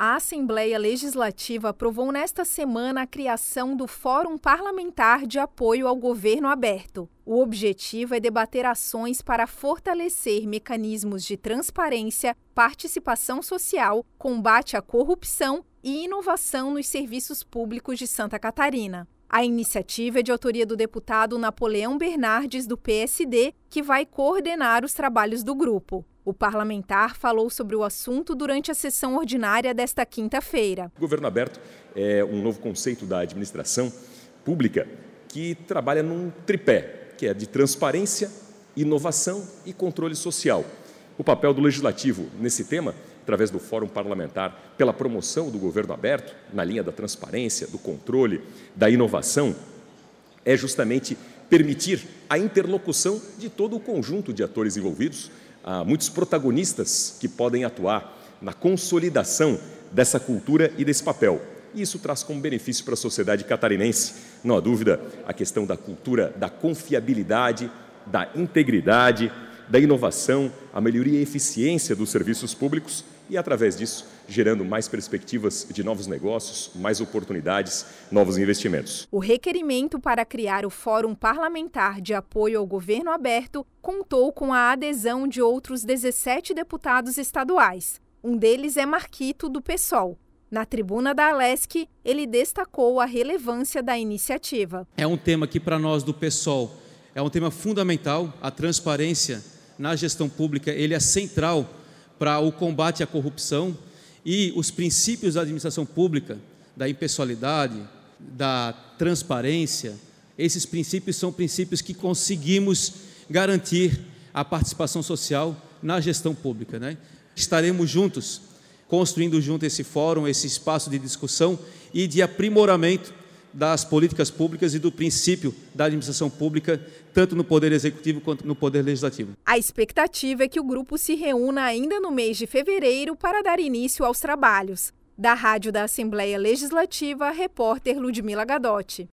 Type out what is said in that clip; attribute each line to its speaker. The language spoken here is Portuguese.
Speaker 1: A Assembleia Legislativa aprovou nesta semana a criação do Fórum Parlamentar de Apoio ao Governo Aberto. O objetivo é debater ações para fortalecer mecanismos de transparência, participação social, combate à corrupção e inovação nos serviços públicos de Santa Catarina. A iniciativa é de autoria do deputado Napoleão Bernardes, do PSD, que vai coordenar os trabalhos do grupo. O parlamentar falou sobre o assunto durante a sessão ordinária desta quinta-feira.
Speaker 2: O governo aberto é um novo conceito da administração pública que trabalha num tripé, que é de transparência, inovação e controle social. O papel do Legislativo nesse tema, através do Fórum Parlamentar, pela promoção do governo aberto, na linha da transparência, do controle, da inovação, é justamente permitir a interlocução de todo o conjunto de atores envolvidos. Há muitos protagonistas que podem atuar na consolidação dessa cultura e desse papel. E isso traz como benefício para a sociedade catarinense, não há dúvida, a questão da cultura da confiabilidade, da integridade, da inovação, a melhoria e eficiência dos serviços públicos e, através disso, gerando mais perspectivas de novos negócios, mais oportunidades, novos investimentos.
Speaker 1: O requerimento para criar o Fórum Parlamentar de Apoio ao Governo Aberto contou com a adesão de outros 17 deputados estaduais. Um deles é Marquito, do PSOL. Na tribuna da Alesc, ele destacou a relevância da iniciativa.
Speaker 3: É um tema que, para nós do PSOL, é um tema fundamental. A transparência na gestão pública ele é central para o combate à corrupção e os princípios da administração pública, da impessoalidade, da transparência. Esses princípios são princípios que conseguimos garantir a participação social na gestão pública, né? Estaremos juntos, construindo junto esse fórum, esse espaço de discussão e de aprimoramento das políticas públicas e do princípio da administração pública, tanto no Poder Executivo quanto no Poder Legislativo.
Speaker 1: A expectativa é que o grupo se reúna ainda no mês de fevereiro para dar início aos trabalhos. Da Rádio da Assembleia Legislativa, repórter Ludmila Gadotti.